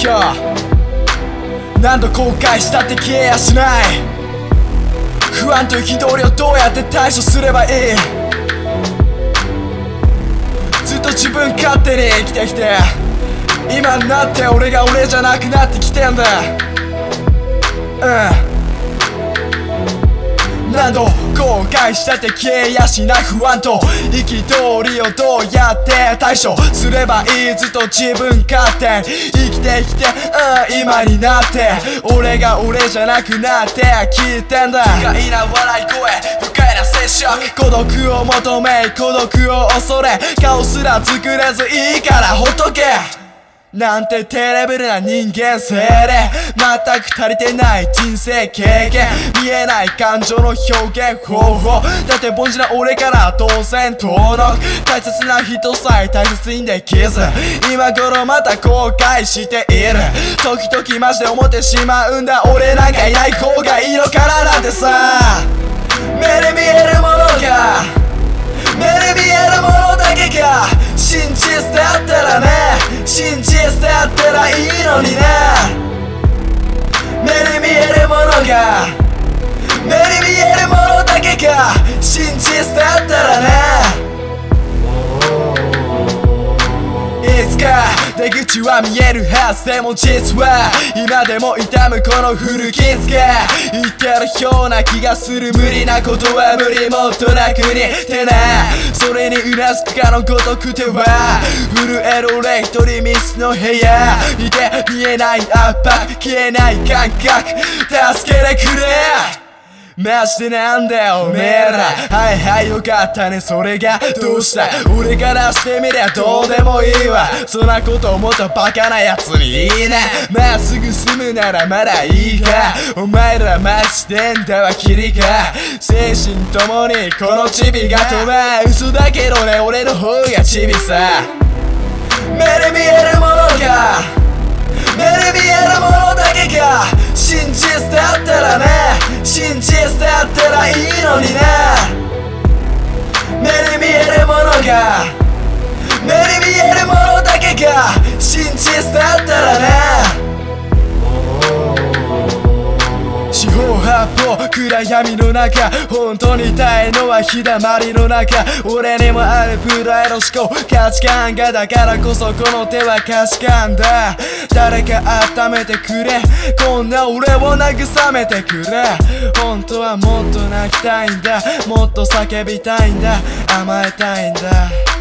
何度後悔したって消えやしない。不安と憤りをどうやって対処すればいい。ずっと自分勝手に生きてきて、今になって俺が俺じゃなくなってきてんだ。何度後悔したって消えやしない不安と憤りをどうやって対処すればいい。ずっと自分勝手生きてきて、今になって俺が俺じゃなくなって聞いてんだ。不快な笑い声、不快な接触、孤独を求め孤独を恐れ、顔すら作れずいいからほっとけなんて低レベルな人間性で全く足りてない人生経験、見えない感情の表現方法だって凡人な俺から当然登録、大切な人さえ大切にできず今頃また後悔している。時々マジで思ってしまうんだ、俺なんかいない方がいいのかななんてさ。目で見えるものが目で見えるものだけが真実だったらね、真実だったらいいのにね。目で見えるものが目で見えるものだけが真実だったらね。いつか出口は見えるはずでも実は今でも痛むこの古傷が言ってるような気がする。無理なことは無理もっと楽にってな、それにうなずくかのごとくては震える俺一人ミスの部屋にて見えない圧迫消えない感覚助けてくれマジでなんだよおめえら。はいはいよかったねそれがどうした俺からしてみりゃどうでもいいわ。そんなこと思ったバカなやつにいいな。まっすぐ進むならまだいいか、お前らマジでんだわキリか。精神ともにこのチビがとまあ嘘だけどね俺の方がチビさ。目で見えるものが目で見えるものだけが真実だったらね、真実だったらいいのにね。目で見えるものが目で見えるものだけが真実だったらね。四方八方暗闇の中本当にいたいのは日だまりの中、俺にもあるプライド思考価値観がだからこそこの手は貸し感だ。誰か温めてくれこんな俺を慰めてくれ。本当はもっと泣きたいんだもっと叫びたいんだ甘えたいんだ。